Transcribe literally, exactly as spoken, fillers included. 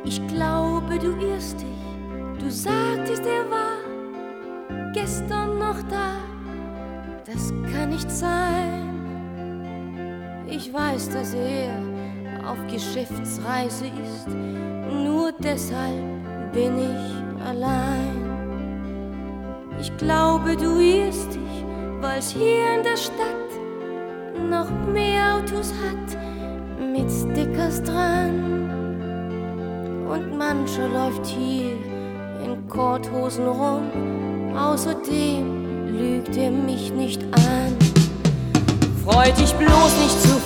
Ich glaube, du irrst dich, du sagtest, er war gestern noch da. Das kann nicht sein. Ich weiß, dass er auf Geschäftsreise ist, nur deshalb bin ich allein. Ich glaube, du irrst dich, weil's hier in der Stadt noch mehr Autos hat mit Stickers dran. Und mancher läuft hier in Korthosen rum, außerdem lügt er mich nicht an. Freu dich bloß nicht zu